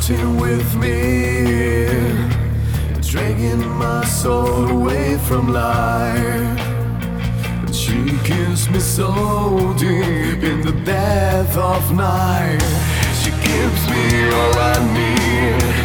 dancing with me, dragging my soul away from life. She kills me so deep in the death of night. She gives me all I need.